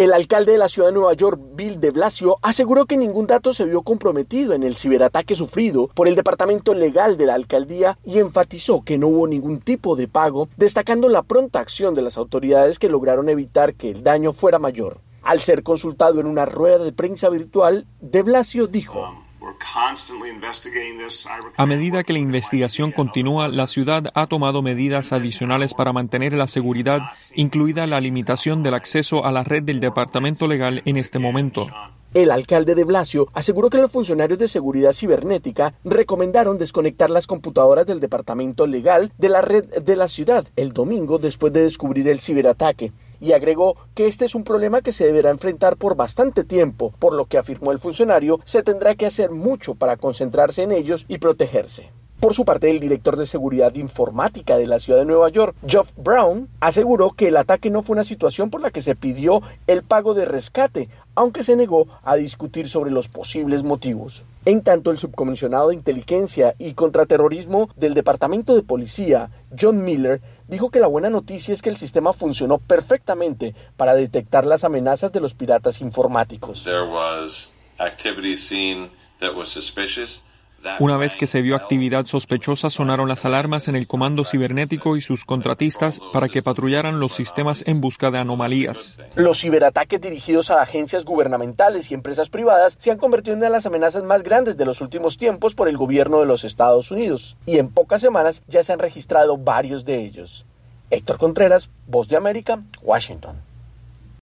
El alcalde de la ciudad de Nueva York, Bill de Blasio, aseguró que ningún dato se vio comprometido en el ciberataque sufrido por el departamento legal de la alcaldía y enfatizó que no hubo ningún tipo de pago, destacando la pronta acción de las autoridades que lograron evitar que el daño fuera mayor. Al ser consultado en una rueda de prensa virtual, de Blasio dijo: a medida que la investigación continúa, la ciudad ha tomado medidas adicionales para mantener la seguridad, incluida la limitación del acceso a la red del departamento legal en este momento. El alcalde de Blasio aseguró que los funcionarios de seguridad cibernética recomendaron desconectar las computadoras del departamento legal de la red de la ciudad el domingo después de descubrir el ciberataque, y agregó que este es un problema que se deberá enfrentar por bastante tiempo, por lo que afirmó el funcionario, se tendrá que hacer mucho para concentrarse en ellos y protegerse. Por su parte, el director de seguridad informática de la ciudad de Nueva York, Geoff Brown, aseguró que el ataque no fue una situación por la que se pidió el pago de rescate, aunque se negó a discutir sobre los posibles motivos. En tanto, el subcomisionado de Inteligencia y Contraterrorismo del Departamento de Policía, John Miller, dijo que la buena noticia es que el sistema funcionó perfectamente para detectar las amenazas de los piratas informáticos. Una vez que se vio actividad sospechosa, sonaron las alarmas en el comando cibernético y sus contratistas para que patrullaran los sistemas en busca de anomalías. Los ciberataques dirigidos a agencias gubernamentales y empresas privadas se han convertido en una de las amenazas más grandes de los últimos tiempos por el gobierno de los Estados Unidos, y en pocas semanas ya se han registrado varios de ellos. Héctor Contreras, Voz de América, Washington.